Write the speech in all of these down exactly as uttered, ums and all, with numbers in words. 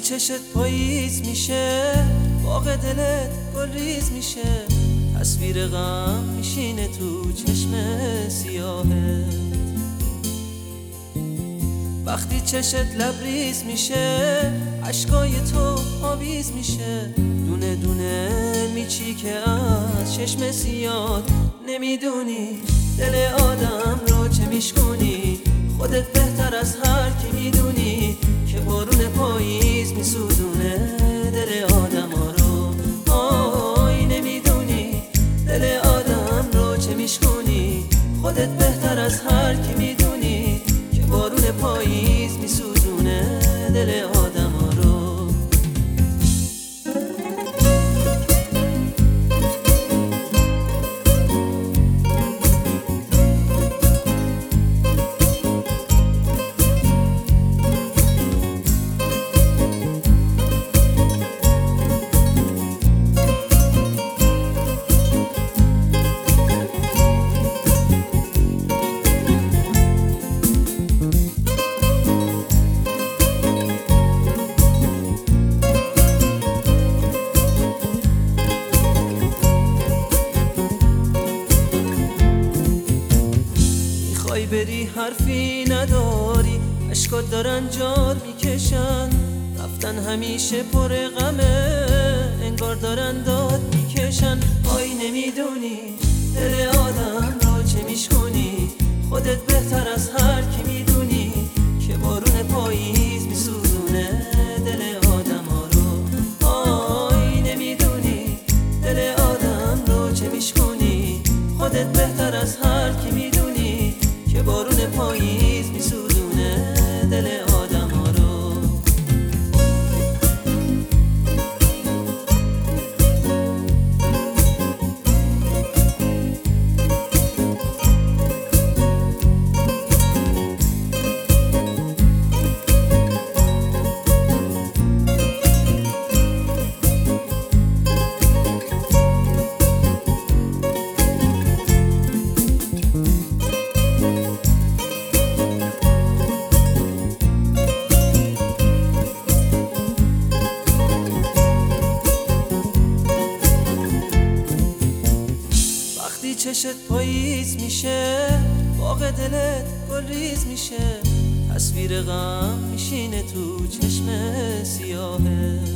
چشت پاییز میشه، باغ دلت گلریز میشه، تصویر غم میشینه تو چشم سیاهت. وقتی چشت لبریز میشه، اشکای تو آویز میشه، دونه دونه میچی که از چشم سیاه. نمیدونی دل آدم رو چه میشکنی، خودت بهتر از هر کی میدونی که بارون پاییز میسوزونه دل آدم ها رو. آی نمیدونی دل آدم رو چه میشکنی، خودت بهتر از هر کی میدونی که بارون پاییز میسوزونه دل آدم ها رو. میخوای بری حرفی نداری، اشکات دارن جار میکشن، رفتن همیشه پر غمه، انگار دارن داد میکشن. آی نمیدونی دل آدم رو چه میشکنی، خودت بهتر از هر کی میدونی که بارون پاییز میسوزونه دل آدم ها رو. آی نمیدونی دل آدم رو چه میشکنی، خودت بهتر از هر کی میدونی که بارون پاییز میسوزونه دل آدم ها رو. چشت پاییز میشه، باغ دلت گلریز میشه، تصویر غم میشینه تو چشم سیاهت.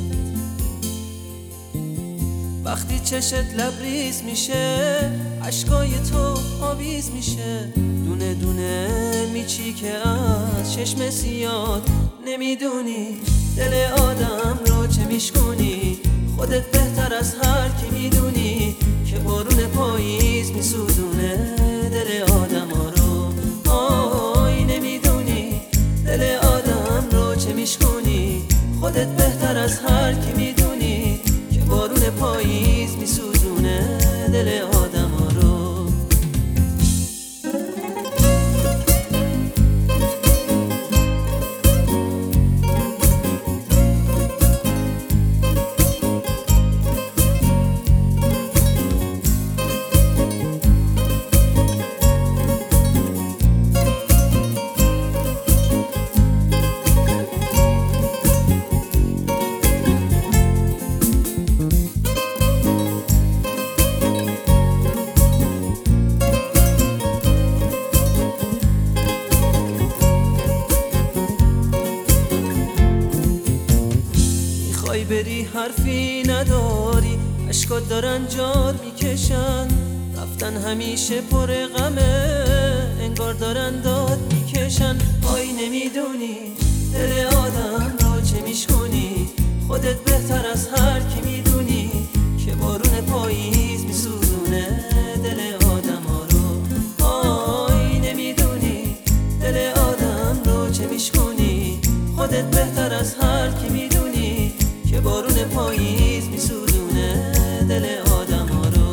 وقتی چشت لبریز میشه، اشکای تو آویز میشه، دونه دونه میچی که از چشم سیاه. نمیدونی دل آدم رو چه میشکنی، خودت بهتر از هر کی میدونی که بارون پاییز میسوزونه دل آدم ها رو. آی نمیدونی دل آدم رو چه میشکنی، خودت بهتر از هر کی میدونی که بارون پاییز میسوزونه دل آدم ها رو. میخوای بری حرفی نداری، اشکات دارن جار میکشن، رفتن همیشه پر غمه، انگار دارن داد میکشن. آی نمیدونی دل آدم رو چه میشکنی، خودت بهتر از هر کی میدونی که بارون پاییز میسوزونه دل آدم ها رو. آی نمیدونی دل آدم رو چه میشکنی، خودت بهتر از هر کی میدونی که بارون پاییز میسوزونه دل آدم ها رو.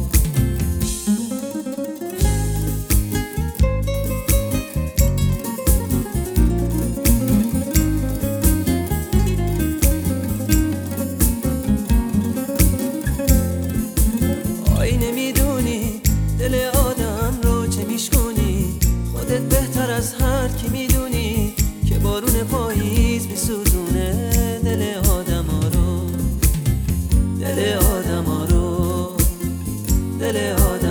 آی نمیدونی دل آدم رو چه میشکنی، خودت بهتر از هر کی میدونی که بارون پاییز میسوزونه دل دل آدم